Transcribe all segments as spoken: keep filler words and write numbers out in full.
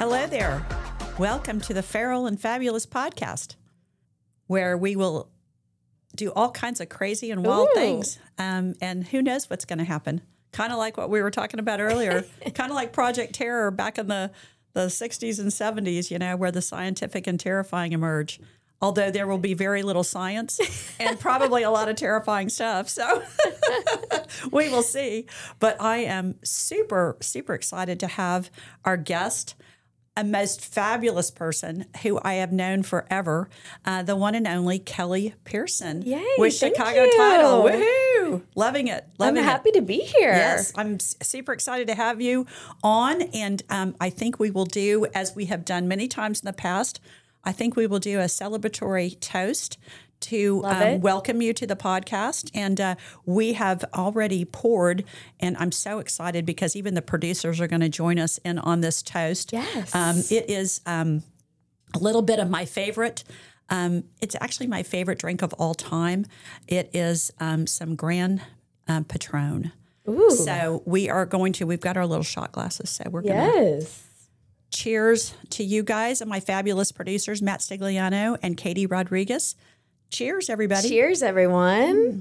Hello there. Welcome to the Feral and Fabulous podcast, where we will do all kinds of crazy and wild Ooh. things. Um, and who knows what's going to happen. Kind of like what we were talking about earlier, kind of like Project Terror back in the, the sixties and seventies, you know, where the scientific and terrifying emerge. Although there will be very little science and probably a lot of terrifying stuff. So we will see. But I am super, super excited to have our guest, a most fabulous person who I have known forever, uh, the one and only Kelly Pearson. Yay, with thank Chicago you. Title. Woohoo! Loving it. Loving I'm it. happy to be here. Yes, I'm s- super excited to have you on. And um, I think we will do, as we have done many times in the past, I think we will do a celebratory toast to Love um, it. welcome you to the podcast. And uh, we have already poured, and I'm so excited because even the producers are going to join us in on this toast. Yes. Um, it is um, a little bit of my favorite. Um, it's actually my favorite drink of all time. It is um, some Grand um, Patron. Ooh. So we are going to, we've got our little shot glasses. So we're going to Yes. cheers to you guys and my fabulous producers, Matt Stigliano and Katie Rodriguez. Cheers, everybody. Cheers, everyone.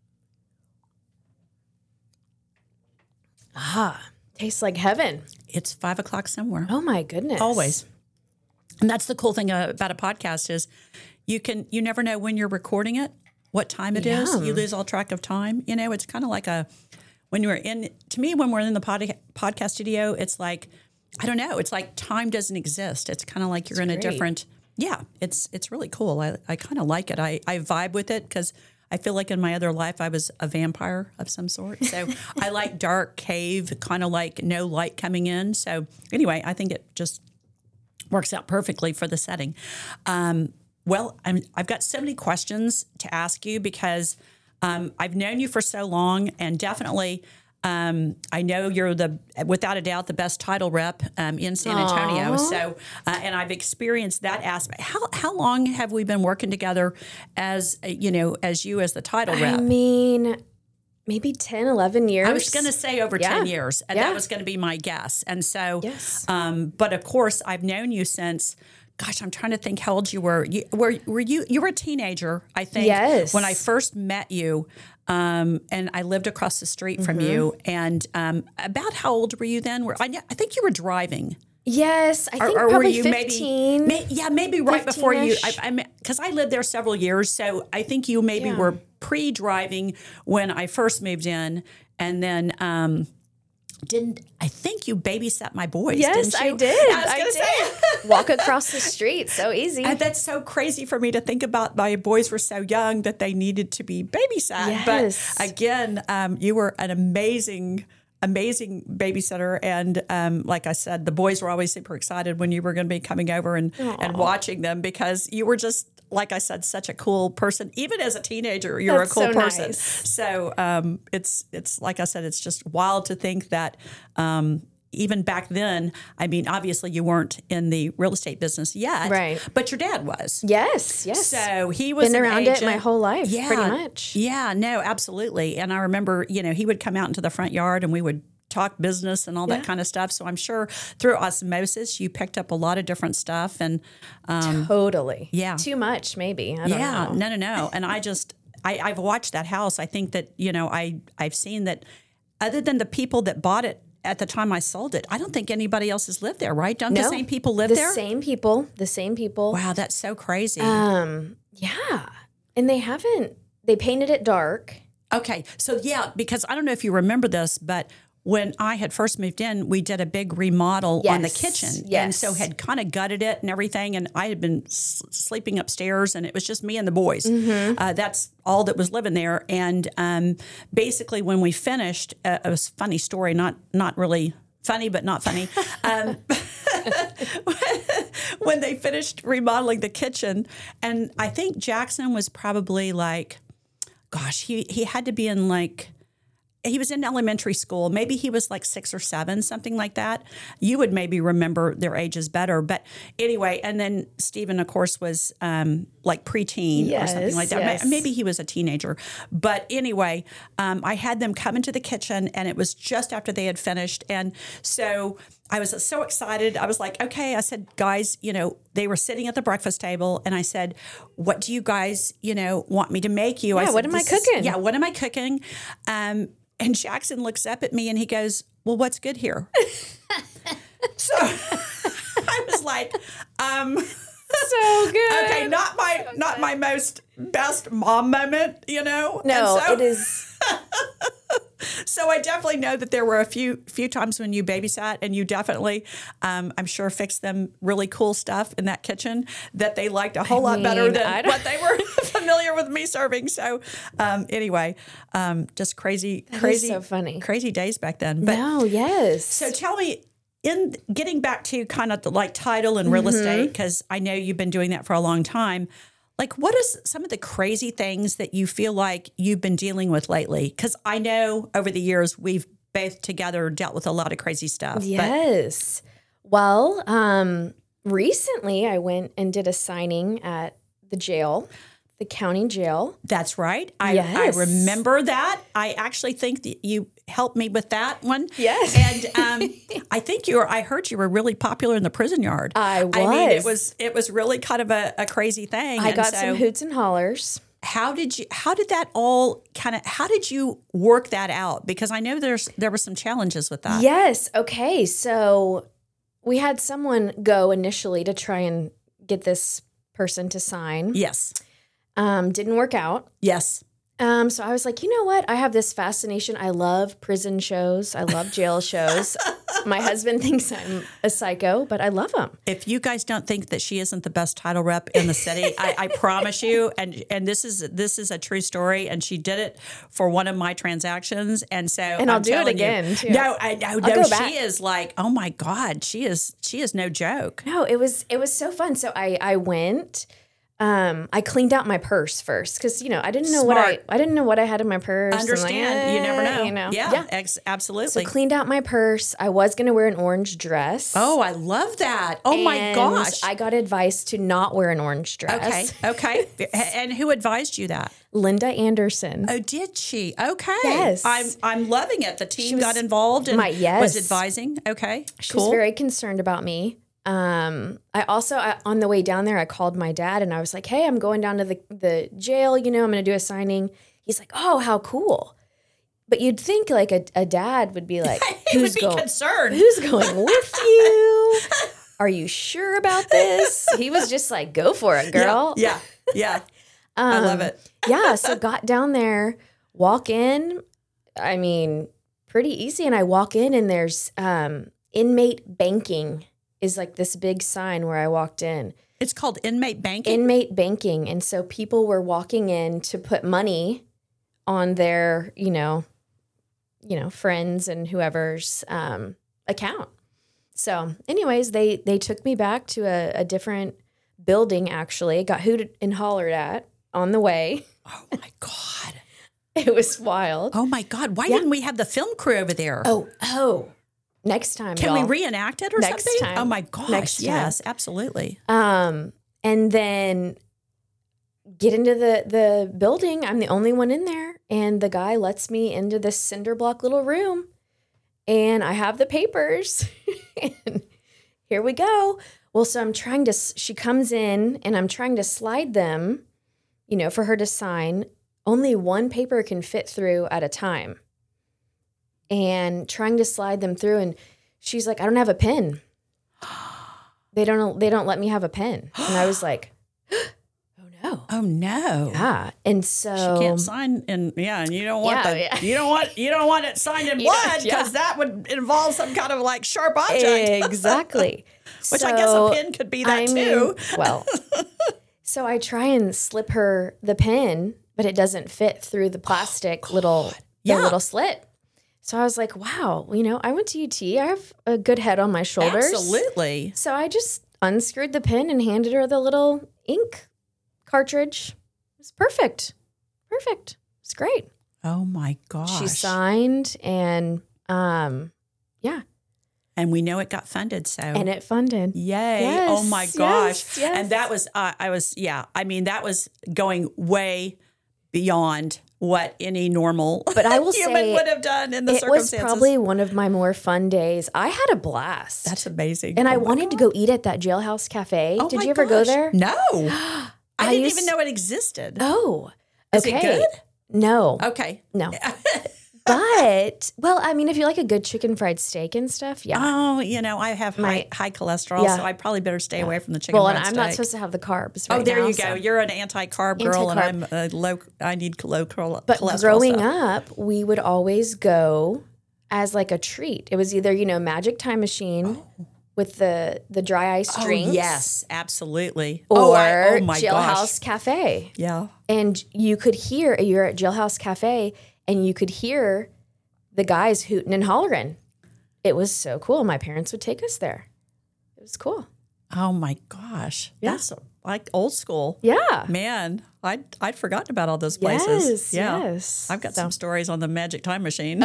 Ah, tastes like heaven. It's five o'clock somewhere. Oh my goodness. Always. And that's the cool thing uh, about a podcast is you can, you never know when you're recording it, what time it is. Yum. You lose all track of time. You know, it's kind of like a, when you're in, to me, when we're in the pod, podcast studio, it's like, I don't know. It's like time doesn't exist. It's kind of like you're in great. a different, yeah, it's it's really cool. I, I kind of like it. I, I vibe with it because I feel like in my other life I was a vampire of some sort. So I like dark cave, kind of like no light coming in. So anyway, I think it just works out perfectly for the setting. Um, well, I'm, I've got so many questions to ask you because um, I've known you for so long, and definitely um, I know you're the, without a doubt, the best title rep um, in San Antonio. Aw. So, uh, and I've experienced that aspect. How how long have we been working together as uh, you know, as you as the title I rep? mean, maybe ten, eleven years. I was going to say over Yeah. ten years, and Yeah. that was going to be my guess. And so, Yes. um, but of course, I've known you since, gosh, I'm trying to think how old you were. You, were were you, you were a teenager, I think, Yes. when I first met you, um, and I lived across the street from Mm-hmm. you. And um, about how old were you then? Were I, I think you were driving. Yes, I think Or, or were probably you fifteen. maybe, may, yeah, maybe right before you, I, fifteen-ish. I, because I lived there several years. So I think you maybe Yeah. were pre-driving when I first moved in. And then, um, didn't, I think you babysat my boys, Yes, didn't you? I did. I was I going to say. did. Walk across the street. So easy. And that's so crazy for me to think about. My boys were so young that they needed to be babysat. Yes. But again, um, you were an amazing, amazing babysitter. And um, like I said, the boys were always super excited when you were going to be coming over and, and watching them because you were just, like I said, such a cool person. Even as a teenager, you're That's a cool so person. nice. So um, it's, it's like I said, it's just wild to think that um, even back then, I mean, obviously you weren't in the real estate business yet, Right. but your dad was. Yes, yes. So he was Been an around it my agent. whole life, yeah, pretty much. Yeah, no, absolutely. And I remember, you know, he would come out into the front yard and we would talk business and all that Yeah. kind of stuff. So I'm sure through osmosis, you picked up a lot of different stuff. And um, Totally. yeah. Too much, maybe. I don't yeah, know. no, no, no. And I just, I, I've watched that house. I think that, you know, I, I've seen that other than the people that bought it at the time I sold it, I don't think anybody else has lived there, right? Don't the No. same people live the there? same people. The same people. Wow, that's so crazy. Um, yeah. And they haven't, they painted it dark. Okay. So, yeah, because I don't know if you remember this, but when I had first moved in, we did a big remodel on the Yes. kitchen. And Yes. so had kind of gutted it and everything. And I had been s- sleeping upstairs and it was just me and the boys. Mm-hmm. Uh, that's all that was living there. And um, basically when we finished, uh, it was a funny story, not, not really funny, but not funny. Um, when they finished remodeling the kitchen, and I think Jackson was probably like, gosh, he, he had to be in like, he was in elementary school. Maybe he was like six or seven, something like that. You would maybe remember their ages better. But anyway, and then Stephen, of course, was um, like preteen or something Yes, like that. yes. Maybe he was a teenager. But anyway, um, I had them come into the kitchen, and it was just after they had finished. And so I was so excited. I was like, okay. I said, guys, you know, they were sitting at the breakfast table, and I said, what do you guys, you know, want me to make you? I Yeah, said, what am I "This is- cooking?" yeah, what am I cooking? Um, and Jackson looks up at me and he goes, well, what's good here? So I was like, um, So good. okay, not my not my most best mom moment, you know. No, And so, it is. So I definitely know that there were a few few times when you babysat, and you definitely, um, I'm sure, fixed them really cool stuff in that kitchen that they liked a whole lot better mean, than I don't- what they were familiar with me serving. So um, anyway, um, just crazy, is crazy, so funny. crazy days back then. But No, yes. so tell me, in getting back to kind of the like title and real Mm-hmm. estate, because I know you've been doing that for a long time. Like, what is some of the crazy things that you feel like you've been dealing with lately? Because I know over the years we've both together dealt with a lot of crazy stuff. But Yes. Well, um, recently I went and did a signing at the jail, the county jail. that's right. I, Yes. I remember that. I actually think that you helped me with that one. Yes. And um, I think you were, I heard you were really popular in the prison yard. I I mean, it was. was, it was really kind of a, a crazy thing. I And got so some hoots and hollers. how did you, how did that all kind of, how did you work that out? Because I know there's, there were some challenges with that. Yes. Okay. So we had someone go initially to try and get this person to sign. Yes. Um, didn't work out. Yes. Um, so I was like, you know what? I have this fascination. I love prison shows. I love jail shows. My husband thinks I'm a psycho, but I love them. If you guys don't think that she isn't the best title rep in the city, I, I promise you, and and this is this is a true story, and she did it for one of my transactions, and so And I'll I'm do it telling you- again, too. No, I no, go no back. she is like, oh my God, she is she is no joke. No, it was it was so fun. So I I went. Um, I cleaned out my purse first because you know I didn't know what I Smart. I didn't know what I had in my purse. I'm like, Understand? You never eh, know. You know, Yeah, ex- absolutely. So cleaned out my purse. I was gonna wear an orange dress. oh, I love that. Oh my and gosh. I got advice to not wear an orange dress. Okay. Okay. And who advised you that? Linda Anderson. Oh, did she? Okay. Yes. I'm I'm loving it. The team was got involved and my- yes. was advising. Okay. She cool. was very concerned about me. Um, I also, I, on the way down there, I called my dad and I was like, hey, I'm going down to the, the jail, you know, I'm going to do a signing. He's like, oh, how cool. But you'd think like a, a dad would be like, he who's would be going, concerned. who's going with you? Are you sure about this? He was just like, go for it, girl. Yeah. Yeah. I love it. Yeah. So got down there, walk in. I mean, pretty easy. And I walk in and there's um, inmate banking is like this big sign where I walked in. It's called inmate banking. Inmate banking. And so people were walking in to put money on their, you know, you know, friends and whoever's um, account. So anyways, they they took me back to a, a different building actually. Got hooted and hollered at on the way. oh my God. It was wild. Oh my God. Why didn't we have the film crew over there? Oh, oh. Next time, Can y'all. we reenact it or Next something? time. Oh my gosh. Next time. Yes, absolutely. Um, and then get into the the building. I'm the only one in there, and the guy lets me into this cinder block little room, and I have the papers. And here we go. Well, so I'm trying to. She comes in, and I'm trying to slide them, you know, for her to sign. Only one paper can fit through at a time. And trying to slide them through, and she's like, I don't have a pen. They don't they don't let me have a pen. And I was like, oh no. Oh no. Yeah. And so She can't sign in yeah, and you don't want Yeah, the yeah. you don't want you don't want it signed in You don't- blood because yeah. that would involve some kind of like sharp object. Exactly. Which I guess a So, pin could be that I too. mean, well, so I try and slip her the pen, but it doesn't fit through the plastic little the Yeah. little slit. So I was like, wow, you know, I went to U T. I have a good head on my shoulders. Absolutely. So I just unscrewed the pen and handed her the little ink cartridge. It was perfect. Perfect. It's great. Oh my gosh. She signed and um yeah, and we know it got funded, so and it funded. yay. Yes, oh my gosh. yes, yes. And that was uh, I was yeah, I mean that was going way beyond what any normal But I will human say would have done in the it was circumstances. probably one of my more fun days. I had a blast. That's amazing. and Oh I my wanted to God. go eat at that Jailhouse Cafe. Oh Did my you ever go gosh. there? No. I, I didn't used- even know it existed. Oh, Is okay. it good? No, Okay. no. But, well, I mean, if you like a good chicken fried steak and stuff, yeah. Oh, you know, I have My- high, high cholesterol, Yeah. so I probably better stay away from the chicken well, and fried I'm steak. not supposed to have the carbs right Oh, there now, you so- go. You're an anti-carb girl, Anti-carb. and I'm a low. I need low chol- But cholesterol. growing stuff. up, we would always go as like a treat. It was either, you know, Magic Time Machine with the the dry ice Oh, drinks. yes, absolutely. Or oh, I, oh my Jailhouse gosh. Cafe. Yeah. And you could hear, you're at Jailhouse Cafe, and you could hear the guys hooting and hollering. It was so cool. My parents would take us there. It was cool. Oh my gosh. Yeah. That's like old school. Yeah. Man, I'd I'd forgotten about all those places. Yes, yeah. yes. I've got So- some stories on the Magic Time Machine.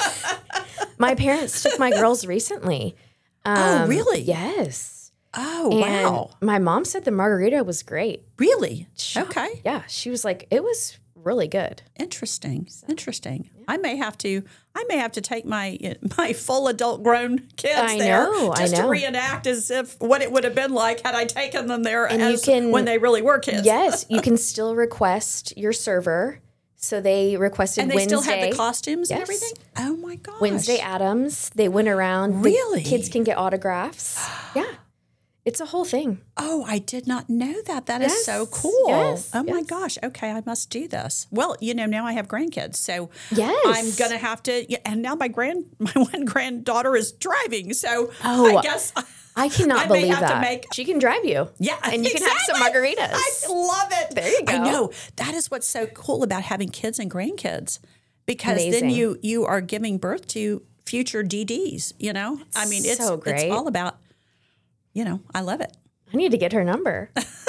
My parents took my girls recently. Oh, Um, really? Yes. Oh, And wow. my mom said the margarita was great. Really? Okay. Yeah. She was like, it was really good. Interesting. Interesting. I may have to. I may have to take my my full adult grown kids I there know, I just to know. reenact as if what it would have been like had I taken them there And you as can- when they really were kids. Yes. You can still request your server. So they requested And they Wednesday. still have the costumes and Yes. everything. Oh my gosh. Wednesday Addams. They went around. The Really? kids can get autographs. Yeah. It's a whole thing. Oh, I did not know that. That is Yes, so cool. yes, oh my yes. gosh. Okay, I must do this. Well, you know, now I have grandkids, so Yes. I'm gonna have to. Yeah, and now my grand, my one granddaughter is driving, so Oh, I guess I cannot I may believe have to that. make- She can drive you. yeah, And you can have some exactly. margaritas. I love it. There you I go. know that is what's so cool about having kids and grandkids, because then Amazing. you you are giving birth to future D Ds. You know, I mean, it's So great. it's all about. You know, I love it. I need to get her number.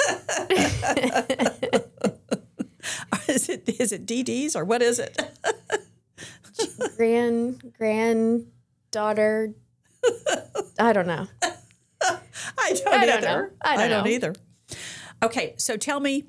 is it is it D Ds or what is it? Grand, granddaughter. I don't know. I don't I either. don't know. I don't know. either. Okay, so tell me,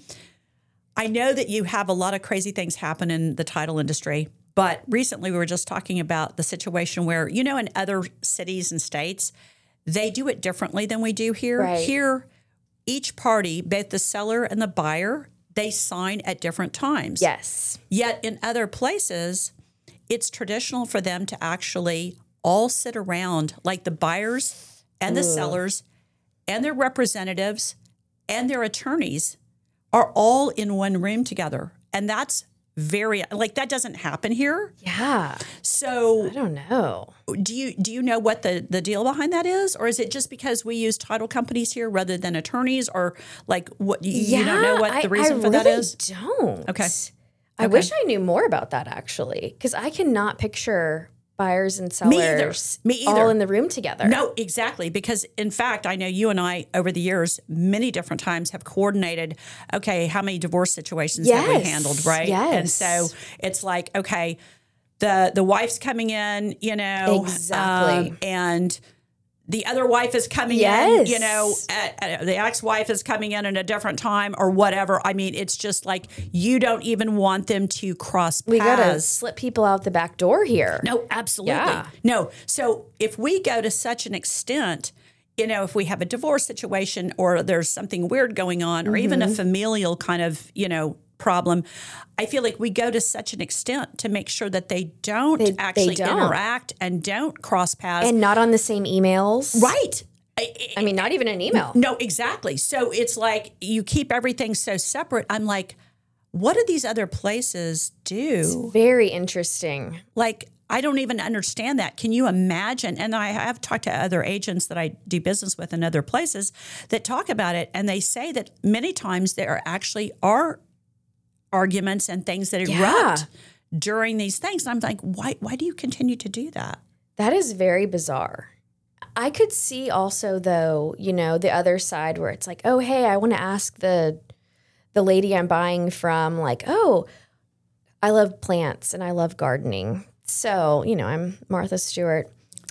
I know that you have a lot of crazy things happen in the title industry, but recently we were just talking about the situation where, you know, in other cities and states, they do it differently than we do here. Right. Here, each party, both the seller and the buyer, they sign at different times. Yes. Yet in other places, it's traditional for them to actually all sit around, like the buyers and the sellers and their representatives and their attorneys are all in one room together. And that's very, like, that doesn't happen here. Yeah. So I don't know. do you do you know what the, the deal behind that is? Or is it just because we use title companies here rather than attorneys? Or like what you, you don't know what the reason I, for I that really is? don't. Okay. I Okay. wish I knew more about that actually, because I cannot picture buyers and Me either. sellers Me either. all in the room together. No, exactly. Because in fact, I know you and I over the years, many different times have coordinated, okay, how many divorce situations have we Yes. handled, right? And Yes. so it's like, okay, the the wife's coming in, you know, Exactly. um, and the other wife is coming in, Yes. you know, at, at- the ex-wife is coming in at a different time or whatever. I mean, it's just like you don't even want them to cross paths. We gotta slip people out the back door here. No, absolutely. Yeah. No. So if we go to such an extent, you know, if we have a divorce situation or there's something weird going on or even a Mm-hmm. familial kind of, you know, problem, I feel like we go to such an extent to make sure that they don't They- they actually don't. interact and don't cross paths. And not on the same emails. right. I- I mean, not even an email. No, exactly. So it's like you keep everything so separate. I'm like, what do these other places do? Very interesting. Like, I don't even understand that. Can you imagine? And I have talked to other agents that I do business with in other places that talk about it. And they say that many times there actually are arguments and things that Yeah. erupt during these things. And I'm like, why, why do you continue to do that? That is very bizarre. I could see also though, you know, the other side where it's like, oh, hey, I want to ask the the lady I'm buying from, like, oh, I love plants and I love gardening. So, you know, I'm Martha Stewart.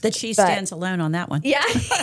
That she But- stands alone on that one. Yeah.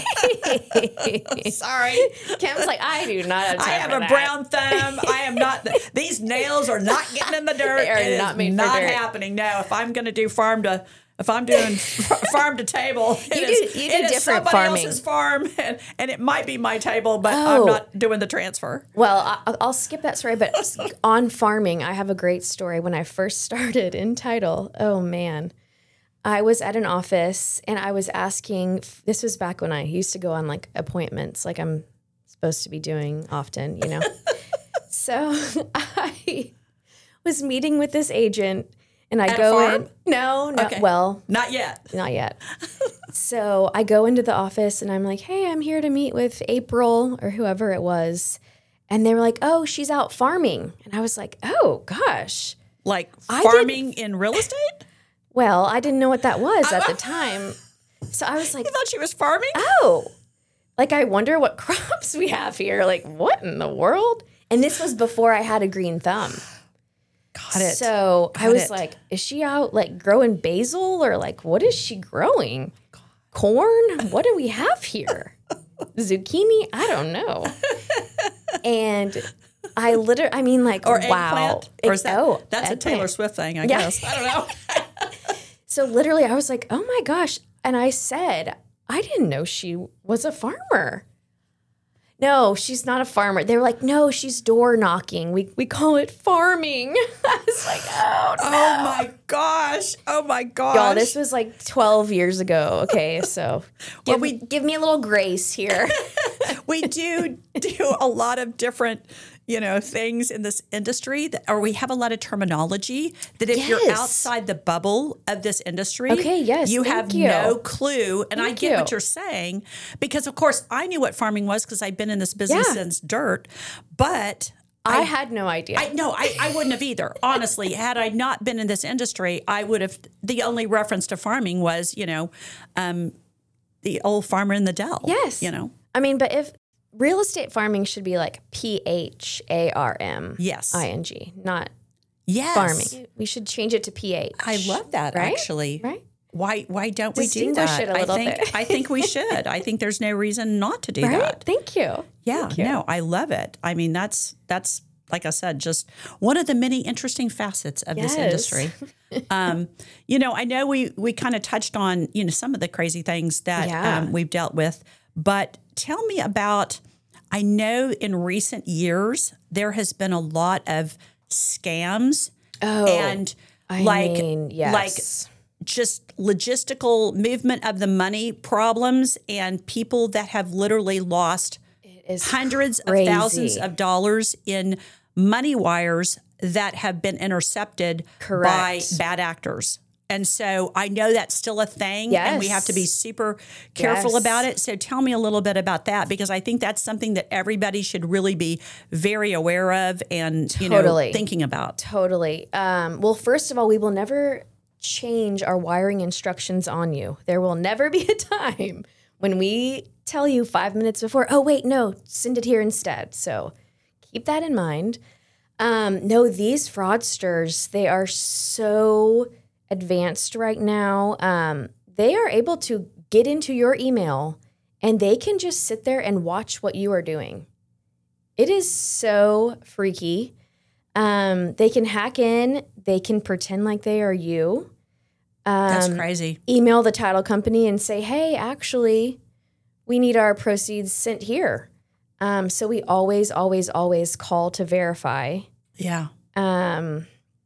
Sorry. Kim's like, I do not have time I have for a that. brown thumb. I am not, these nails are not getting in the dirt. They are It not is made for not dirt. happening. No, if I'm going to do farm to, if I'm doing farm to table, it You is, do- you do it is different somebody farming. else's farm, and, and it might be my table, but Oh. I'm not doing the transfer. Well, I, I'll skip that story, but on farming, I have a great story. When I first started in title, oh man, I was at an office and I was asking, this was back when I used to go on like appointments, like I'm supposed to be doing often, you know? So I was meeting with this agent and I At a go farm? in. No, no, Okay. well, Not yet. not yet. So I go into the office and I'm like, hey, I'm here to meet with April or whoever it was. And they were like, oh, she's out farming. And I was like, oh, gosh. Like I farming in real estate? Well, I didn't know what that was at the time. So I was like, You thought she was farming? oh, like I wonder what crops we have here. Like, what in the world? And this was before I had a green thumb. Got it. So I Got was it. like, is she out like growing basil or like what is she growing? Corn? What do we have here? Zucchini? I don't know. And I literally, I mean, like, Or wow. eggplant? Or is that, oh, that's a eggplant. Taylor Swift thing, I Yeah. guess. I don't know. So literally, I was like, oh my gosh. And I said, I didn't know she was a farmer. No, she's not a farmer. They were like, no, she's door knocking. We we call it farming. I was like, oh no. Oh my gosh. Oh my gosh. Y'all, this was like twelve years ago. Okay, so Well, give, we- give me a little grace here. we do do a lot of different, you know, things in this industry, that, or we have a lot of terminology that if you're Yes. outside the bubble of this industry, Okay, yes, you thank have you. no clue. And I Thank get what you. you're saying because, of course, I knew what farming was because I've been in this business Yeah. since dirt, but. I had no idea. I no, I, I wouldn't have either. Honestly, had I not been in this industry, I would have. The only reference to farming was, you know, um, the old farmer in the dell. Yes. you know. I mean, but if real estate farming should be like P H A R M Yes. I N G, not Yes, farming. We should change it to P H. I love that Right? actually. Right? Why why don't we do Distinguish that? it a little I think bit. I think we should. I think there's no reason not to do Right? that. Thank you. Yeah, Thank you. no, I love it. I mean, that's that's like I said, just one of the many interesting facets of this Yes. industry. um, you know, I know we we kind of touched on you know some of the crazy things that Yeah. um, we've dealt with, but tell me about. I know in recent years there has been a lot of scams Oh, and I like mean, yes. like just logistical movement of the money problems and people that have literally lost is hundreds crazy. of thousands of dollars in money wires that have been intercepted Correct. by bad actors. And so I know that's still a thing and we have to be Yes. super careful Yes. about it. So tell me a little bit about that because I think that's something that everybody should really be very aware of and you Totally. know thinking about. Totally. Um, well, first of all, we will never change our wiring instructions on you. There will never be a time when we tell you five minutes before, oh, wait, no, send it here instead. So keep that in mind. Um, no, these fraudsters, they are so advanced right now. Um, they are able to get into your email and they can just sit there and watch what you are doing. It is so freaky. Um, they can hack in. They can pretend like they are you. Um, That's crazy. Email the title company and say, hey, actually, we need our proceeds sent here. Um, so we always, always, always call to verify. Yeah. Um,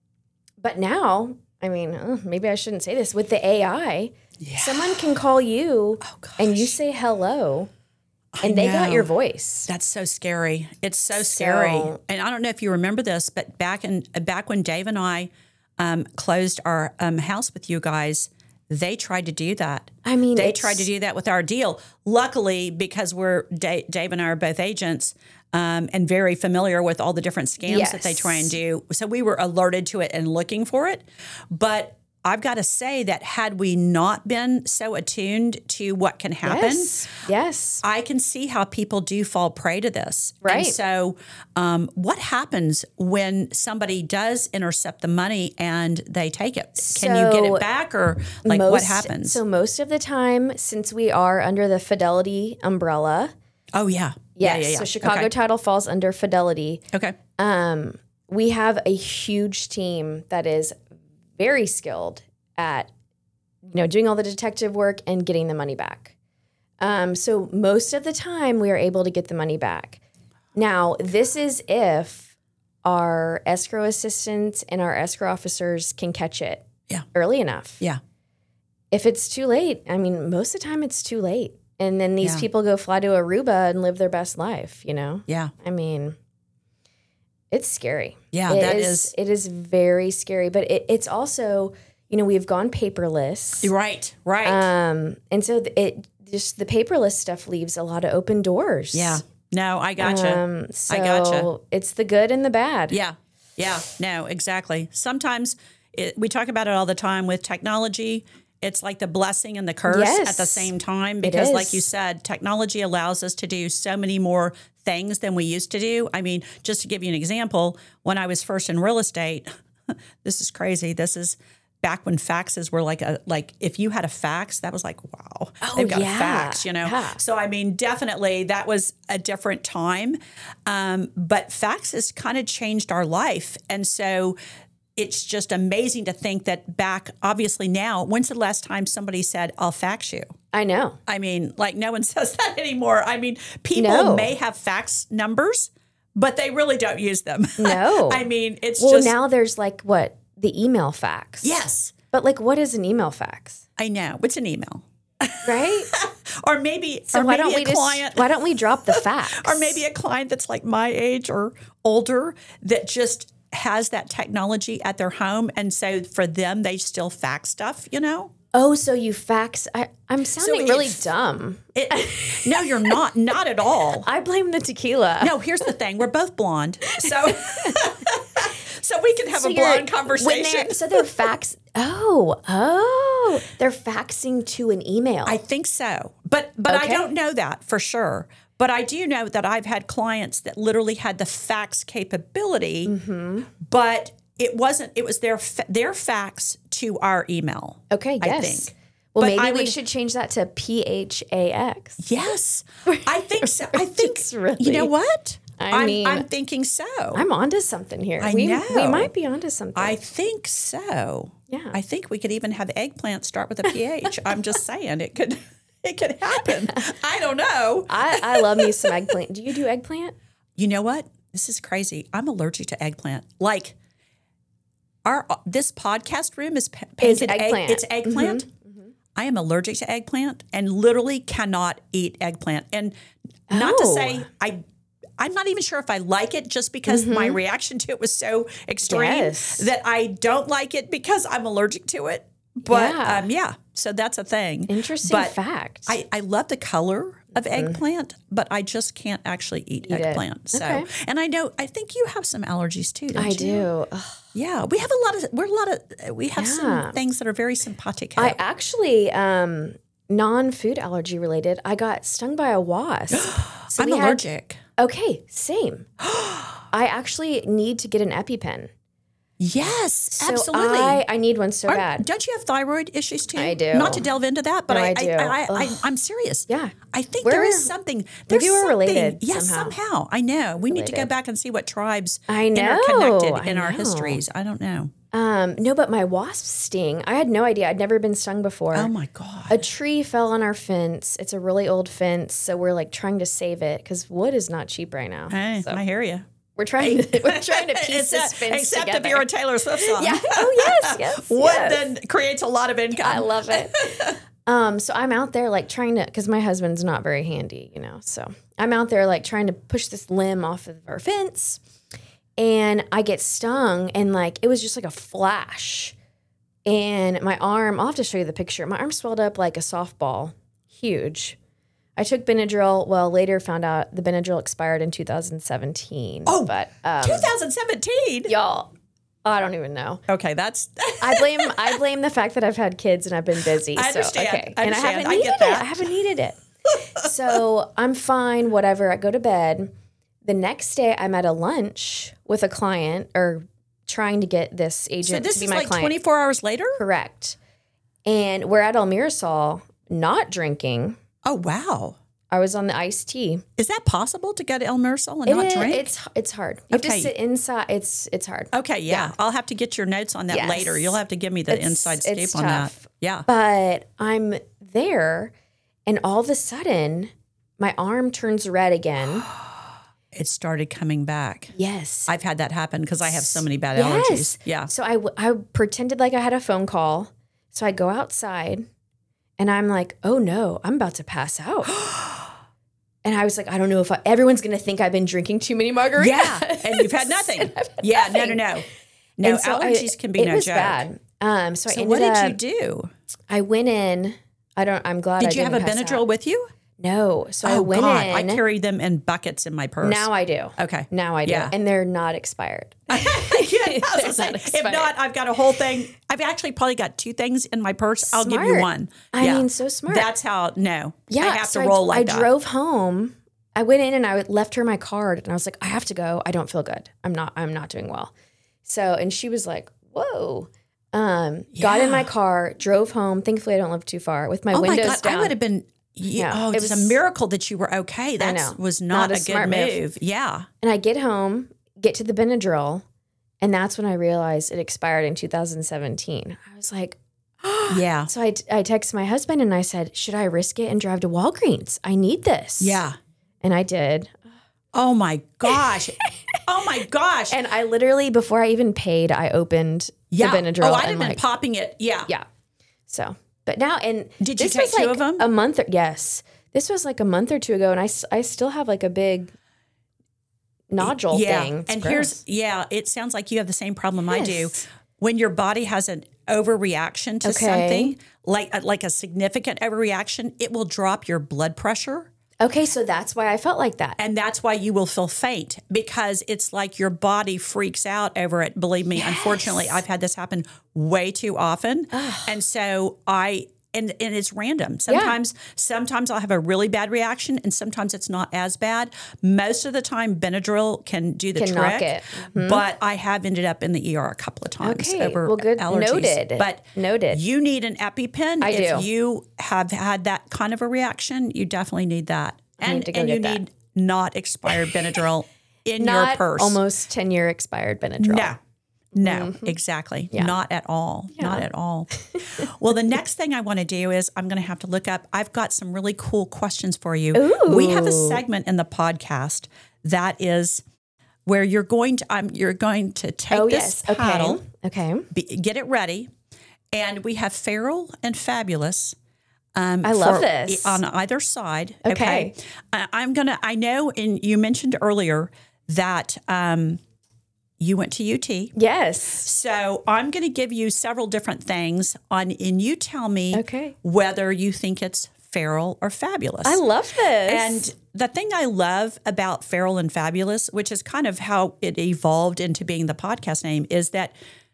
but now, I mean, uh, maybe I shouldn't say this. With the A I, Yeah. someone can call you Oh, gosh. and you say hello, I and they got know. your voice. That's so scary. It's so, scary. So- And I don't know if you remember this, but back in back when Dave and I um, closed our um, house with you guys, they tried to do that. I mean, They it's- tried to do that with our deal. Luckily, because we're Da- Dave and I are both agents um, and very familiar with all the different scams that they try and Yes. do, so we were alerted to it and looking for it. But I've got to say that had we not been so attuned to what can happen, Yes. Yes. I can see how people do fall prey to this. Right. And so, um, what happens when somebody does intercept the money and they take it? Can you get So it back, or like most, what happens? So most of the time, since we are under the Fidelity umbrella, oh yeah, yes. yeah, yeah, yeah. So Chicago okay. Title falls under Fidelity. Okay. Um, we have a huge team that is very skilled at, you know, doing all the detective work and getting the money back. Um, so most of the time we are able to get the money back. Now, this is if our escrow assistants and our escrow officers can catch it Yeah. early enough. Yeah. If it's too late, I mean, most of the time it's too late. And then these Yeah. people go fly to Aruba and live their best life, you know? Yeah. I mean, it's scary. Yeah, It that is, is- It is very scary, but it, it's also, you know, we've gone paperless. Right. Right. Um, and so th- it just the paperless stuff leaves a lot of open doors. yeah. No, I gotcha. Um, so I gotcha. it's the good and the bad. Yeah. Yeah. No, exactly. Sometimes it, we talk about it all the time with technology. It's like the blessing and the curse Yes. at the same time, because like is. you said, technology allows us to do so many more things than we used to do. I mean, just to give you an example, when I was first in real estate, this is crazy. This is back when faxes were like a, like if you had a fax, that was like, wow, Oh, they've got yeah. a fax, you know? Yeah. So, I mean, definitely that was a different time. Um, but faxes kind of changed our life. And so it's just amazing to think that back, obviously now, when's the last time somebody said, I'll fax you? I know. I mean, like no one says that anymore. I mean, people No. may have fax numbers, but they really don't use them. No. I mean, it's Well, just, now there's like what? The email fax. yes, But like, what is an email fax? I know. It's an email. Right? Or maybe, So or why maybe don't we a just, client. why don't we drop the fax? Or maybe a client that's like my age or older that just has that technology at their home. And so for them, they still fax stuff, you know? Oh, so you fax. I, I'm sounding it- really dumb. It, no, you're not. Not at all. I blame the tequila. No, here's the thing. We're both blonde. So so we can have So a you're- blonde when conversation. they're- So they're fax. Oh, oh, they're faxing to an email. I think so. But but I Okay. don't know that for sure. But I do know that I've had clients that literally had the fax capability, Mm-hmm. but it wasn't, it was their fa- their fax to our email. okay, I yes. think. Well, But maybe I we would- should change that to P H A X. Yes. I think so. I think, Just really- you know what? I I'm, mean- I'm thinking so. I'm onto something here. I we, know. We might be onto something. I think so. Yeah. I think we could even have eggplant start with a P H. I'm just saying it could it could happen. I don't know. I, I love me some eggplant. Do you do eggplant? You know what? This is crazy. I'm allergic to eggplant. Like our this podcast room is pa- painted egg- eggplant. it's eggplant. I am allergic to eggplant and literally cannot eat eggplant. And not to Oh. say I I'm not even sure if I like it just because my reaction to it was so extreme Yes. that I don't like it because I'm allergic to it. But Yeah. um, yeah, so that's a thing. Interesting But fact. I, I love the color of eggplant, but I just can't actually eat, Eat it. eggplant. So, Okay. and I know I think you have some allergies too, don't I you? do. Ugh. Yeah, we have a lot of we're a lot of we have Yeah. some things that are very simpatico. I actually, um, non-food allergy related, I got stung by a wasp. So I'm we had- allergic. Okay, same. I actually need to get an EpiPen. Yes, So absolutely. I, I need one so Are- bad. Don't you have thyroid issues too? I do. Not to delve into that, but No, I, I do. I, I, I, Ugh. I'm serious. Yeah. I think We're- there is something. There's maybe we're something, related Yes, somehow. somehow. I know. We need to go Related. back and see what tribes I know, interconnected I in our know. histories. I don't know. Um, no, but my wasp sting, I had no idea. I'd never been stung before. Oh my God. A tree fell on our fence. It's a really old fence, so we're like trying to save it because wood is not cheap right now. Hey, So I hear you. we're trying to we're trying to piece this Except, fence except together. if you're a Taylor Swift song. Yeah. Oh yes, yes. Wood yes. then creates a lot of income. I love it. um, so I'm out there like trying to, because my husband's not very handy, you know. So I'm out there like trying to push this limb off of our fence, and I get stung, and like it was just like a flash, and my arm. I'll have to show you the picture. My arm swelled up like a softball, huge. I took Benadryl. Well, later found out the Benadryl expired in two thousand seventeen. Oh, but um, twenty seventeen. y'all. Oh, I don't even know. Okay, that's. I blame I blame the fact that I've had kids and I've been busy. I understand. So, okay. I And I understand. haven't I needed get it. that. I haven't needed it. So I'm fine, whatever. I go to bed. The next day I'm at a lunch with a client or trying to get this agent So this to be is my like client. twenty-four hours later? Correct. And we're at El Mirasol, not drinking. Oh, wow. I was on the iced tea. Is that possible to go to El Mirasol and It not is- drink? It's it's hard. You have Okay. to sit inside. It's it's hard. Okay, yeah. I'll have to get your notes on that Yes. later. You'll have to give me the It's- inside scoop it's on tough. that. Yeah. But I'm there, and all of a sudden, my arm turns red again. It started coming back. Yes. I've had that happen because I have so many bad Yes. allergies. Yeah. So I, w- I pretended like I had a phone call. So I go outside, and I'm like, oh no, I'm about to pass out. And I was like, I don't know if I, everyone's going to think I've been drinking too many margaritas. Yeah. And you've had nothing. And I've had Yeah. nothing. No, no, no. No, And so I- allergies can be it no was joke. bad. Um, so, I So ended what did up, you do? I went in. I don't. I'm glad. I Did you have a didn't pass Benadryl out. with you? No. So I Oh, went God. in. I carry them in buckets in my purse. now I do. Okay. Now I do. Yeah. And they're not expired. Yeah, I was gonna They're say, not if expired. not, I've got a whole thing. I've actually probably got two things in my purse. I'll give you Smart. one. I Yeah. mean, so smart. That's how, no. Yeah. I have so to roll I, like I that. drove home. I went in and I left her my card, and I was like, I have to go. I don't feel good. I'm not. I'm not doing well. So, and she was like, whoa. Um, got in Yeah. my car, drove home. Thankfully, I don't live too far with my Oh my windows God, down. I would have been. Yeah, Yeah, oh, it it's a was- miracle that you were okay. That know. was not, Not a a, good smart move. move. Yeah. And I get home, get to the Benadryl, and that's when I realized it expired in two thousand seventeen. I was like, Yeah. so I, I texted my husband and I said, should I risk it and drive to Walgreens? I need this. Yeah. And I did. Oh my gosh. Oh my gosh. And I literally, before I even paid, I opened yeah. the Benadryl. Oh, I'd have and been like, popping it. Yeah. yeah. So, but now, and Did you this take was two like of them? a month, or, yes. This was like a month or two ago, and I, s- I still have like a big nodule yeah. thing. It's and gross. here's, yeah, it sounds like you have the same problem I do. Yes. When your body has an overreaction to Okay. something, like, like a significant overreaction, it will drop your blood pressure. Okay, so that's why I felt like that. And that's why you will feel faint because it's like your body freaks out over it. Believe me, unfortunately, I've had this happen way too often. And so I, and, and it's random. Sometimes, sometimes I'll have a really bad reaction and sometimes it's not as bad. Most of the time, Benadryl can do the Can trick. knock it. But I have ended up in the E R a couple of times Okay, over well, good. allergies. Noted. But Noted. you need an EpiPen. I if do. you have had that kind of a reaction, you definitely need that. And, need to go and you get that. need not expired Benadryl in Not your purse. almost ten year expired Benadryl. No. No, exactly. Not at all. Not at all. Well, the next thing I want to do is I'm going to have to look up. I've got some really cool questions for you. We have a Ooh. segment in the podcast that is where you're going to um, you're going to take Oh, this yes. paddle, Okay. Okay. be, get it ready, and we have Feral and Fabulous. Um, I love for- this. on either side. Okay. I, I'm gonna. I know, and you mentioned earlier that um, you went to U T. Yes. So I'm going to give you several different things on, and you tell me Okay. whether you think it's feral or fabulous. I love this. And the thing I love about Feral and Fabulous, which is kind of how it evolved into being the podcast name, is that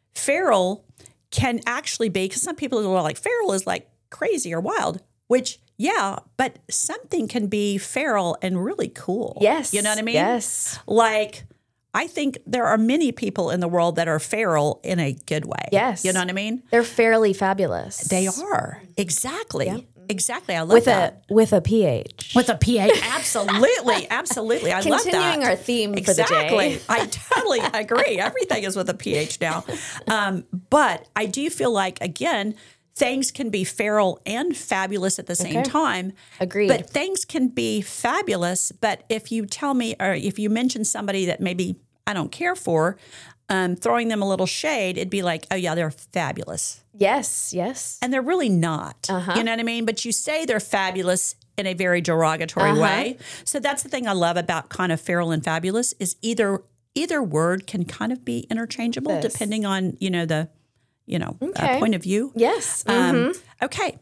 feral can actually be, because some people are like, feral is like crazy or wild, which, yeah, but something can be feral and really cool. yes. You know what I mean? Yes. Like, I think there are many people in the world that are feral in a good way. Yes. You know what I mean? They're fairly fabulous. They are. Exactly. Exactly. I love with that. a with a pH. With a pH. Absolutely. Absolutely. I love that. Continuing our theme for the Exactly. day. I totally agree. Everything is with a pH now. Um, but I do feel like, again, things can be feral and fabulous at the same Okay. time. Agreed. But things can be fabulous. But if you tell me, or if you mention somebody that maybe I don't care for, um, throwing them a little shade, it'd be like, oh, yeah, they're fabulous. Yes. Yes. And they're really not. Uh-huh. You know what I mean? But you say they're fabulous in a very derogatory Uh-huh. way. So that's the thing I love about kind of feral and fabulous is either either word can kind of be interchangeable Yes. depending on, you know, the, you know, uh, Okay. point of view. Yes. Um, Mhm. Okay.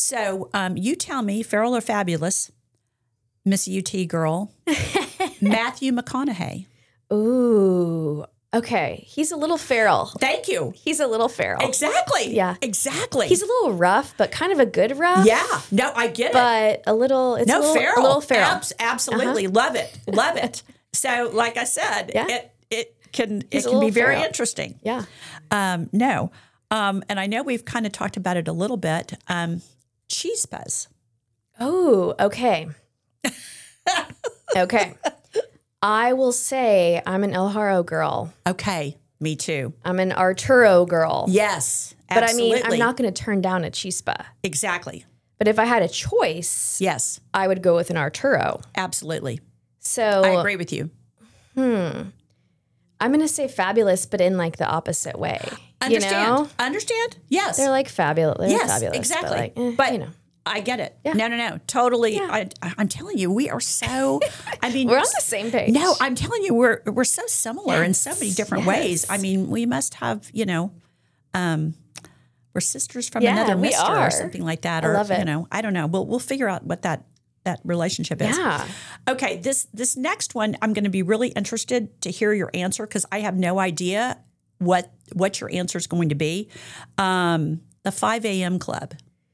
So um, you tell me, feral or fabulous, Miss U T girl, Matthew McConaughey. Ooh. Okay. He's a little feral. Thank you. He's a little feral. Exactly. Yeah. Exactly. He's a little rough, but kind of a good rough. yeah. No, I get it. But a little, it's No, a little feral. A little feral. Abs- absolutely. Love it. Love it. So, like I said, Yeah. it it can He's it a can be little very feral. interesting. Yeah. Um, no. Um, and I know we've kind of talked about it a little bit. Um, cheese buzz. Oh, okay. Okay. I will say I'm an El Haro girl. Okay. Me too. I'm an Arturo girl. Yes. But Absolutely. I mean, I'm not going to turn down a chispa. Exactly. But if I had a choice, Yes. I would go with an Arturo. Absolutely. So I agree with you. I'm going to say fabulous, but in like the opposite way. Understand? You know? Understand? Yes. They're like fabulous. They're yes. fabulous. Exactly. But, like, eh, But you know. I get it. Yeah. No, no, no. Totally. Yeah. I, I'm telling you, we are so. I mean, We're on the same page. No, I'm telling you, we're we're so similar in so many different yes. ways. I mean, we must have, you know, um, we're sisters from Yeah, another we mister are. or something like that. I Or love it. you know, I don't know. We'll we'll figure out what that that relationship is. Yeah. Okay. This this next one, I'm going to be really interested to hear your answer because I have no idea what what your answer is going to be. Um, the five a.m. club.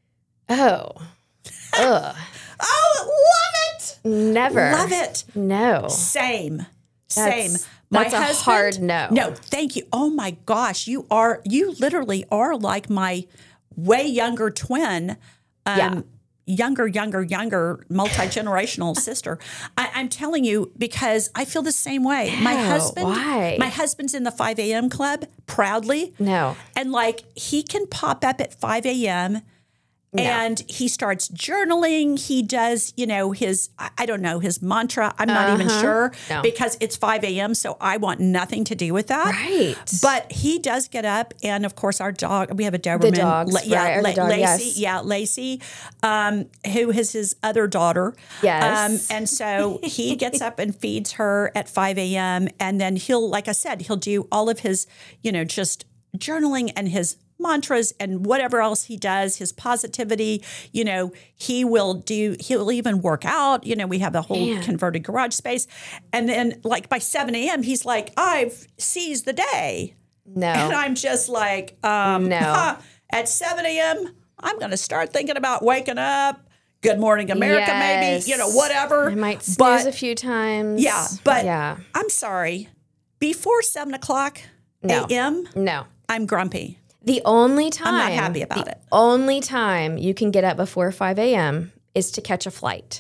Oh. Ugh. Oh, love it. Never. Love it. No. Same. That's- Same. My that's a husband, hard no. No, thank you. Oh my gosh, you are you literally are like my way younger twin. Um, Yeah. Younger, younger, younger, multi-generational sister. I, I'm telling you because I feel the same way. My No, husband, why? my husband's in the five a.m. club proudly. No. And like he can pop up at five a.m. and he starts journaling. He does, you know, his, I I don't know, his mantra. I'm not even Uh-huh. sure No. because it's five a.m. So I want nothing to do with that. Right. But he does get up. And of course, our dog, we have a Doberman. dogs, La- yeah, right, or the La- dog, Lacey. yes. Yeah, Lacey, um, who is his other daughter. Yes. Um, and so he gets up and feeds her at five a.m. And then he'll, like I said, he'll do all of his, you know, just journaling and his mantras and whatever else he does, his positivity, you know, he will do, he'll even work out. You know, we have a whole Man. converted garage space. And then like by seven a.m., he's like, I've seized the day. No. And I'm just like, um, No. huh, at seven a.m., I'm going to start thinking about waking up. Good morning, America, maybe, you know, whatever. I might snooze But a few times. yeah, but yeah. I'm sorry. Before seven o'clock No. a.m., No. I'm grumpy. The only time not happy about the it. only time you can get up before five a.m. is to catch a flight.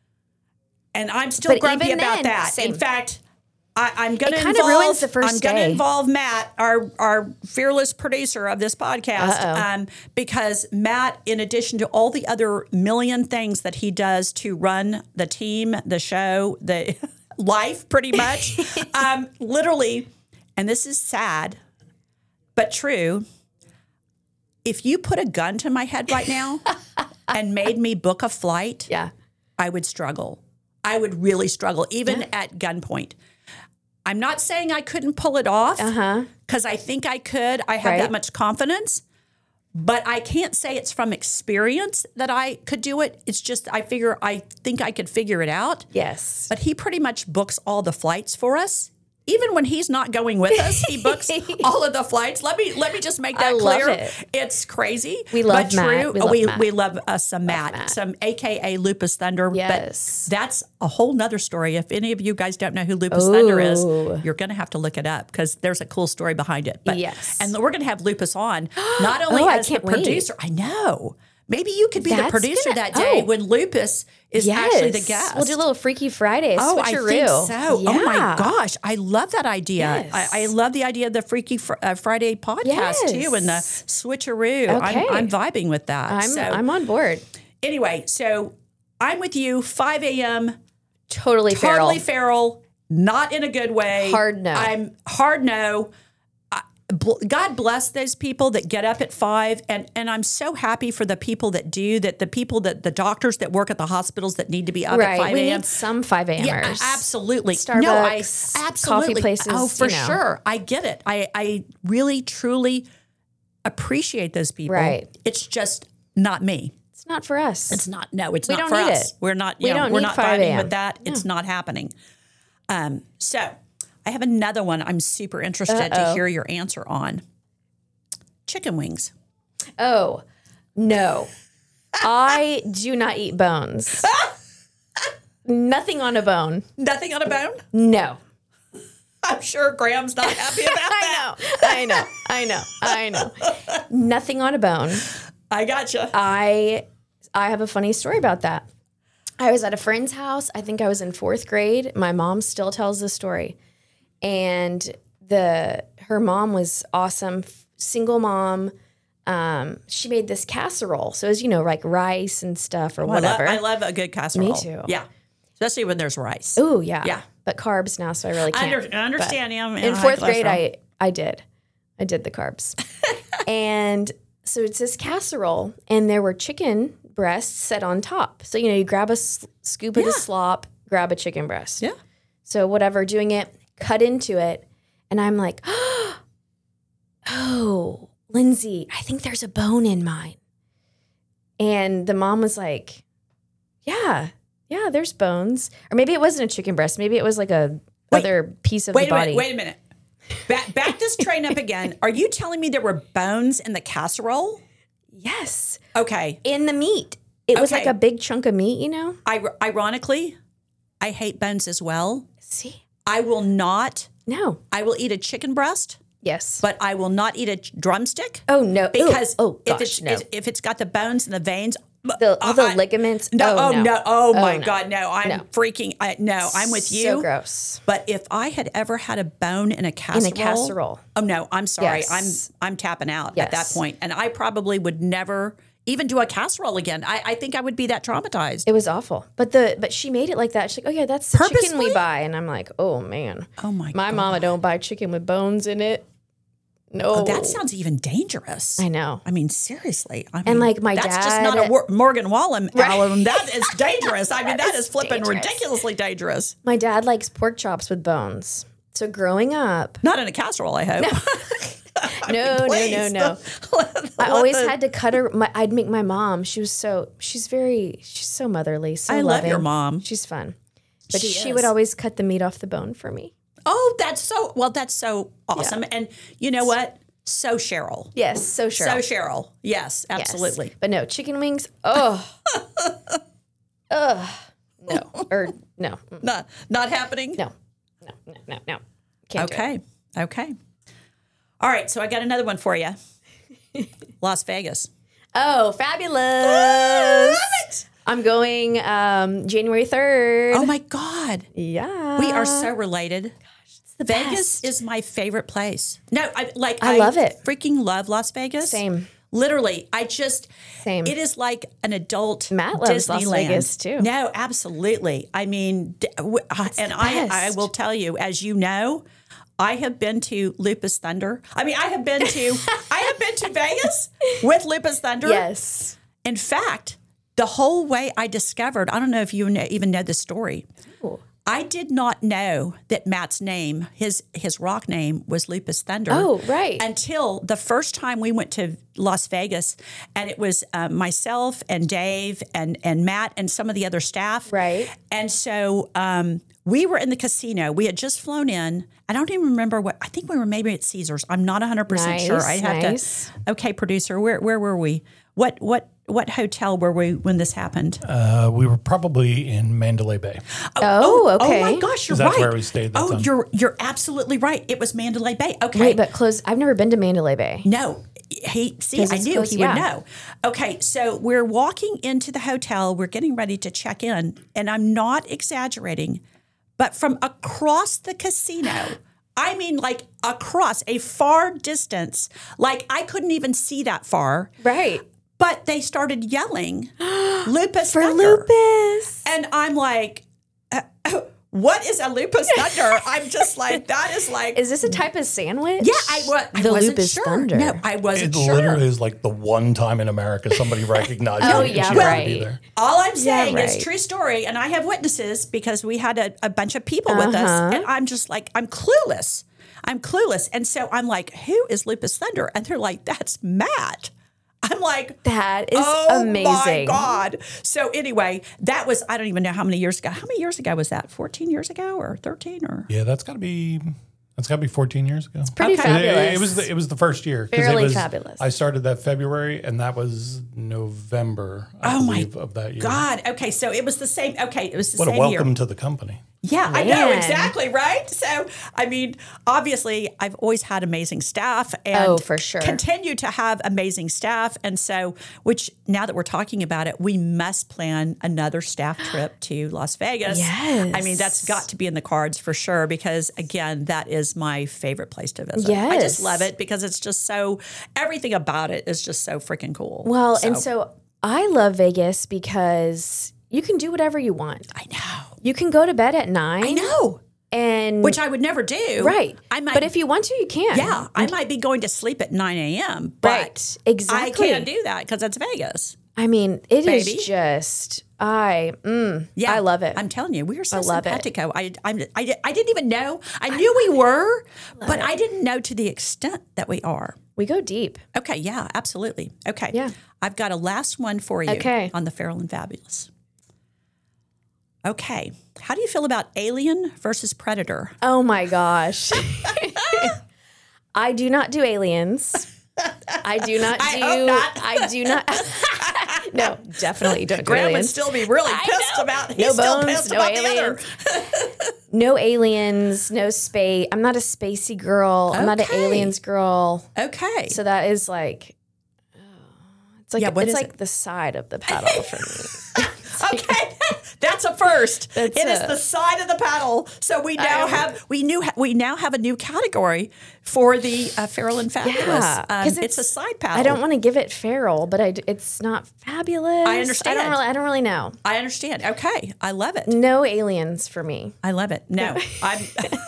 And I'm still But grumpy even about then, that. same. In fact, I, I'm going to It kinda involve. ruins the first I'm going to day. involve Matt, our our fearless producer of this podcast, Uh-oh. um, because Matt, in addition to all the other million things that he does to run the team, the show, the life, pretty much, um, literally, and this is sad, but true. If you put a gun to my head right now and made me book a flight, Yeah. I would struggle. I would really struggle, even at gunpoint. I'm not saying I couldn't pull it off because I think I could. I have Right. that much confidence, but I can't say it's from experience that I could do it. It's just I figure I think I could figure it out. Yes. But he pretty much books all the flights for us. Even when he's not going with us, he books all of the flights. Let me let me just make that I love clear. it. It's crazy. We love but Matt. true. We love we, Matt. we love us some Matt, Matt. some A K A Lupus Thunder. Yes. But that's a whole nother story. If any of you guys don't know who Lupus Thunder is, Ooh. you're going to have to look it up because there's a cool story behind it. But, Yes. And we're going to have Lupus on, not only Oh, I as the can't wait. producer. I know. Maybe you could be the That's producer gonna- that day oh. when Lupus is Yes. actually the guest. We'll do a little Freaky Friday. Oh, I switcheroo. think so. Yeah. Oh my gosh, I love that idea. Yes. I, I love the idea of the Freaky fr- uh, Friday podcast too, and the Yes. switcheroo. Okay. I'm, I'm vibing with that. I'm so I'm on board. anyway, so I'm with you. five a.m. Totally feral. Totally feral. Not in a good way. Hard no. I'm hard no. I- bl- God bless those people that get up at five, and and I'm so happy for the people that do that. The people that the doctors that work at the hospitals that need to be up Right. at five We a.m. need some five a.m.ers. Yeah, absolutely. Starbucks, no, I absolutely. coffee places. Oh, for you know. sure. I get it. I, I really, truly appreciate those people. Right. It's just not me. It's not for us. It's not. No, it's We not don't for need us. it. We're not. We You know, don't we're need not five vibing a.m. with that. It's not happening. Um. So, I have another one I'm super interested Uh-oh. to hear your answer on. Chicken wings. Oh, no. I do not eat bones. Nothing on a bone. Nothing on a bone? No. I'm sure Graham's not happy about that. I know. I know. I know. I know. Nothing on a bone. I gotcha. I I have a funny story about that. I was at a friend's house. I think I was in fourth grade. My mom still tells the story. And the her mom was awesome, single mom. Um, she made this casserole. So as you know, like rice and stuff or Well, I, love, whatever. I love a good casserole. Me too. Yeah. Especially when there's rice. Oh, yeah. Yeah. But carbs now, so I really can't. Under, I understand. Yeah, In fourth grade, I, I did. I did the carbs. And so it's this casserole, and there were chicken breasts set on top. So, you know, you grab a s- scoop of the Yeah. slop, grab a chicken breast. Yeah. So whatever, doing it, cut into it. And I'm like, oh, Lindsay, I think there's a bone in mine. And the mom was like, yeah, yeah, there's bones. Or maybe it wasn't a chicken breast. Maybe it was like a Wait. other piece of Wait the a body. minute. Wait a minute. Back, back this train up again. Are you telling me there were bones in the casserole? Yes. Okay. In the meat. It was Okay. like a big chunk of meat, you know? I, ironically, I hate bones as well. See? I will not. No. I will eat a chicken breast, Yes. but I will not eat a drumstick oh, no. because Ooh. oh, if gosh, it's no. if, if it's got the bones and the veins, the, all the I- ligaments. no, oh, oh no. no, oh my no. God, no! I'm No. freaking. I, no, I'm with you. So gross. But if I had ever had a bone in a casserole, casserole. oh no, I'm sorry, Yes. I'm I'm tapping out at that Yes. point, and I probably would never even do a casserole again. I, I think I would be that traumatized. It was awful. But the but she made it like that. She's like, oh, yeah, that's the chicken Purposely? we buy. And I'm like, oh, man. Oh my, My God. mama don't buy chicken with bones in it. No. Oh, that sounds even dangerous. I know. I mean, seriously. I mean, And, like, my that's just dad- not a Wor- Morgan Wallen Right. album. That is dangerous. I mean, that That is is flipping dangerous. ridiculously dangerous. My dad likes pork chops with bones. So growing up, Not in a casserole, I hope. I no, mean, no, no, please. no. Let I always the- had to cut her. My, I'd make my mom. She was so. She's very. She's so motherly. So I love loving. your mom. She's fun, but She she, is. would always cut the meat off the bone for me. Oh, that's so well. That's so awesome. And you know what? So Cheryl. Yes, so sure. So Cheryl. Yes, absolutely. But no chicken wings. Oh, ugh, no, or no, mm, Not not happening. no, no, no, no, no. Can't do it. Okay. Okay. All right. So I got another one for you. Las Vegas. Oh, fabulous! Love it. I'm going um, January third. Oh my God. yeah, We are so related. it's the Vegas best. is my favorite place. No, I like I love it. Freaking love Las Vegas. Same. Literally, I just Same. It is like an adult Matt loves Las Disneyland. Vegas, too. No, absolutely. I mean, d- w- uh, and the I, I best. will tell you, as you know, I have been to Lupus Thunder. I mean, I have been to I have been to Vegas with Lupus Thunder. Yes. In fact, the whole way I discovered, I don't know if you know, even know the story. Ooh. I did not know that Matt's name, his his rock name, was Lupus Thunder. Oh, right. Until the first time we went to Las Vegas, and it was uh, myself and Dave and and Matt and some of the other staff. Right. And so um, we were in the casino. We had just flown in. I don't even remember what. I think we were maybe at Caesars. I'm not one hundred percent sure. I Nice, have nice. to. Okay, producer, where where were we? What what what hotel were we when this happened? Uh, we were probably in Mandalay Bay. Oh, okay. Oh my gosh, you're That's right. where we stayed that oh, time. you're you're absolutely right. It was Mandalay Bay. Okay. Wait, but close. I've never been to Mandalay Bay. No, he see, 'Cause I it's knew close- he yeah. would know. Okay, so we're walking into the hotel. We're getting ready to check in, and I'm not exaggerating, but from across the casino, I mean, like across a far distance, like I couldn't even see that far. Right. But they started yelling, "Lupus For Thunder." lupus. And I'm like, uh, what is a lupus thunder? I'm just like, that is like, Is this a type of sandwich? yeah, I, wa- I The wasn't lupus sure. thunder. No, I wasn't It sure. literally is like the one time in America somebody recognized Oh, it and yeah, she had to right. be there. All I'm saying right. is true story, and I have witnesses because we had a, a bunch of people with Uh-huh. us, and I'm just like, I'm clueless. I'm clueless. And so I'm like, who is Lupus Thunder? And they're like, that's Matt. I'm like, That is oh amazing. my God. So anyway, that was, I don't even know how many years ago. How many years ago was that? fourteen years ago or thirteen or? Yeah, that's got to be that's got to be fourteen years ago. Pretty Okay. fabulous. It, it was the, it was the first year. 'cause Fairly it was, fabulous. I started that February, and that was November. I Oh my believe, of that year. God. Okay. So it was the same. Okay. It was the What a same welcome year. to the company. Yeah, I know, Man. exactly, right? So, I mean, obviously, I've always had amazing staff and Oh, for sure. continue to have amazing staff. And so, which now that we're talking about it, we must plan another staff trip to Las Vegas. Yes. I mean, that's got to be in the cards for sure because, again, that is my favorite place to visit. I just Yes. love it because it's just so, everything about it is just so freaking cool. Well, and so I love Vegas because you can do whatever you want. I know. You can go to bed at nine. I know. And Which I would never do. right. I might but if you want to, you can. Yeah, I might be going to sleep at nine a.m., but Right. Exactly. I can't do that because it's Vegas. I mean, it is Baby. just I mm, Yeah, I love it. I'm telling you, we are so I love it. simpatico. I, I'm, I, I didn't even know. I knew we were, but I didn't know to the extent that we are. we go deep. Okay, yeah, absolutely. Okay, Yeah. I've got a last one for you Okay. on the Feral and Fabulous. Okay, how do you feel about Alien versus Predator? Oh my gosh. I do not do aliens. I do not do I hope not. I do not No, definitely don't do Graham would aliens. still be really I pissed know. about. He's No still bones, pissed no about the other. aliens. No aliens, no space. I'm not a spacey girl. I'm not an Okay. aliens girl. Okay, So that is like oh, it's like Yeah, what it's is like it? the side of the paddle for me. okay, that's a first. That's It is a- the side of the paddle. So we now I- have we knew we now have a new category for the uh, Feral and Fabulous. Yeah, um, 'cause it's, a it's- side paddle. I don't want to give it feral, but I d it's not fabulous. I understand. I don't really I don't really know. I understand. Okay, I love it. No aliens for me. I love it. No, I'm.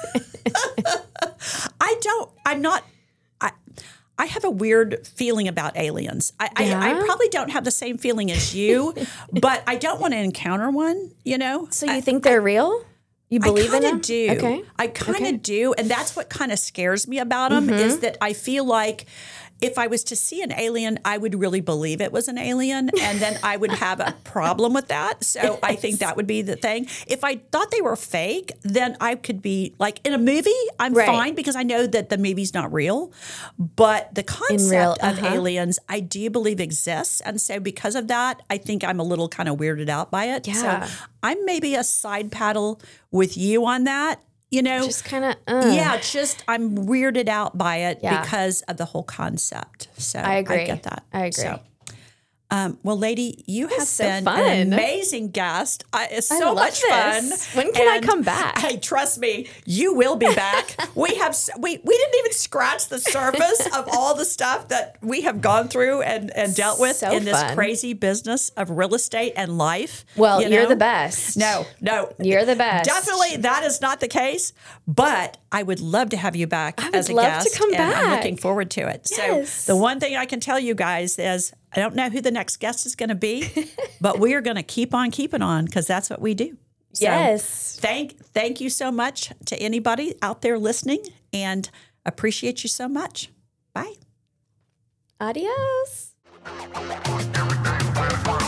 I don't. I'm not. I. I have a weird feeling about aliens. I, I, I Yeah? probably don't have the same feeling as you, but I don't want to encounter one. You know. So you think they're real? You believe I in kind them? of do. Okay. I kind of Okay. do, and that's what kind of scares me about them Mm-hmm. is that I feel like if I was to see an alien, I would really believe it was an alien, and then I would have a problem with that. So I think that would be the thing. If I thought they were fake, then I could be like in a movie, I'm Right. fine because I know that the movie's not real. But the concept real, of uh-huh. aliens, I do believe exists, and so because of that, I think I'm a little kind of weirded out by it. Yeah. So I'm maybe a side paddle with you on that. You know, Just kind of uh. yeah, it's just I'm weirded out by it Yeah. because of the whole concept. So I agree. I get that. I agree. So, um, well, lady, you have so been fun. an amazing guest. I, it's so love much this. fun. When can I And, come back? Hey, trust me, you will be back. we have s- we we didn't even scratch the surface of all the stuff that we have gone through and, and dealt with So in this fun. crazy business of real estate and life. Well, you you're know? the best. No, no. You're the best. Definitely that is not the case, but I would love to have you back would as a love to guest. come and I'm back. looking forward to it. Yes. So the one thing I can tell you guys is I don't know who the next guest is going to be, but we are going to keep on keeping on because that's what we do. So Yes. Thank thank you so much to anybody out there listening and appreciate you so much. Bye. Adios.